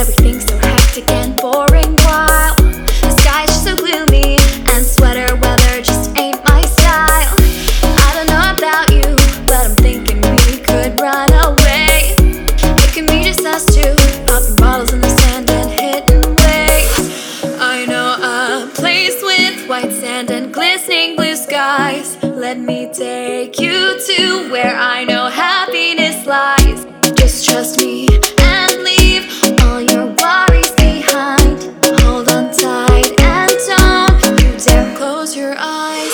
everything's so hectic and boring while the sky's just so gloomy and sweater weather just ain't my style. I don't know about you, but I'm thinking we could run away. It can be just us two, popping bottles in the sand and hitting waves. I know a place with white sand and glistening blue skies. Let me take you to where I know happiness lies. Just trust me and leave all your worries behind. Hold on tight and don't you dare close your eyes.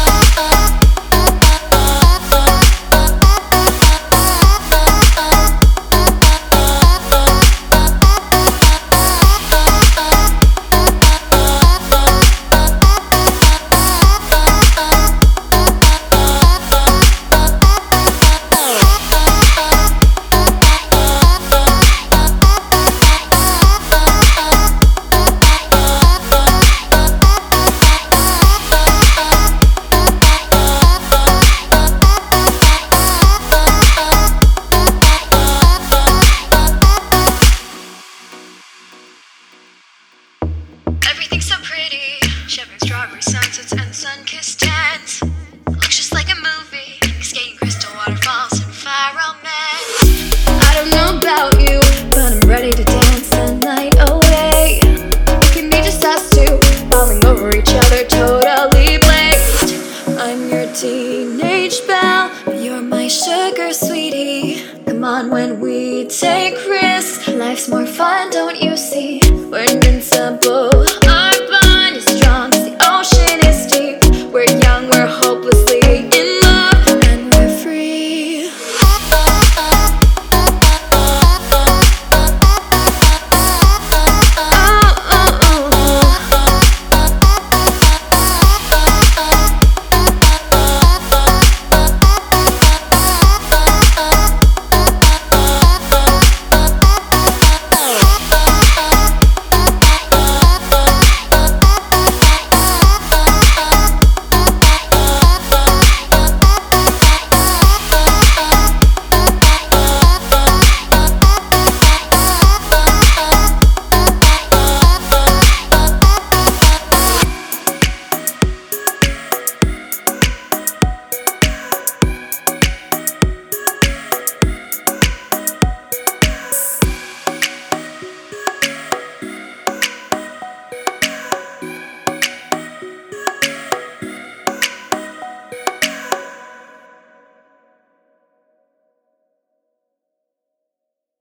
Everything's so pretty, shivering strawberry sunsets and sun-kissed tents. Looks just like a movie, skating crystal waterfalls and fire romance. I don't know about you, but I'm ready to dance the night away. It can be just us two, falling over each other, totally blazed. I'm your teenage belle, you're my sugar sweetie. Come on, when we take risks, life's more fun, don't you see? We're invincible.